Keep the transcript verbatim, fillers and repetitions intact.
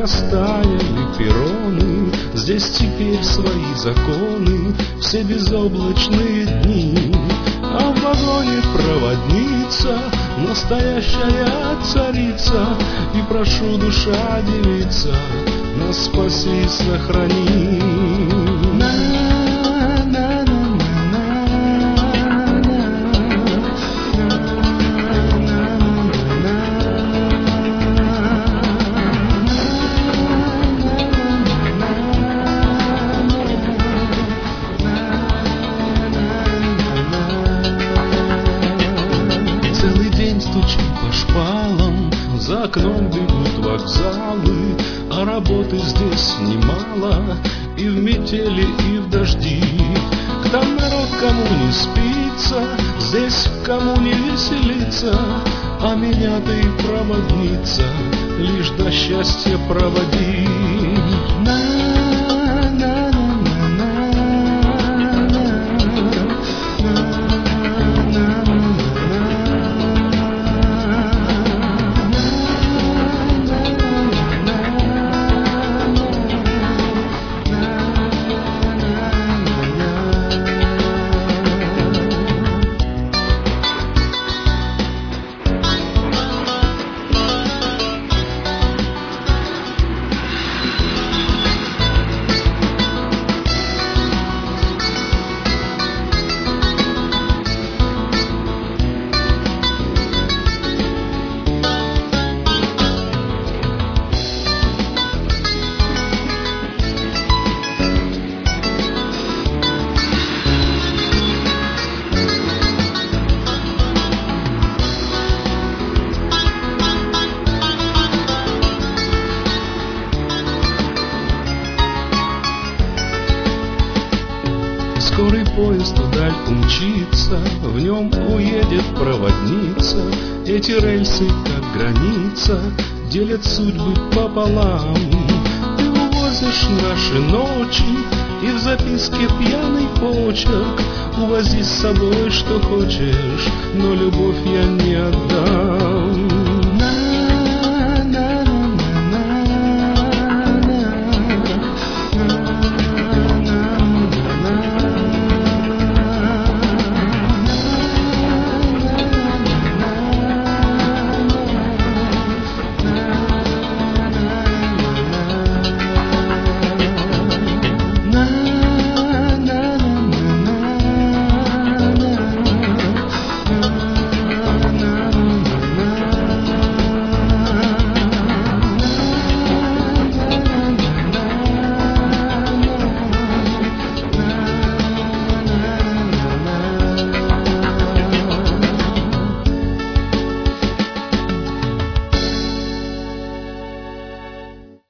растаяли перроны, здесь теперь свои законы, все безоблачные дни. А в вагоне проводница, настоящая царица, и прошу, душа девица, нас спаси и сохрани. Целый день стучим по шпалам, за окном бегут вокзалы, а работы здесь немало, и в метели, и в дожди. Там народ, кому не спится, здесь кому не веселиться, а меня ты, проводница, лишь до счастья проводи. Скорый поезд вдаль умчится, в нем уедет проводница. Эти рельсы, как граница, делят судьбы пополам. Ты увозишь наши ночи, и в записке пьяный почерк. Увози с собой, что хочешь, но любовь я не отдам.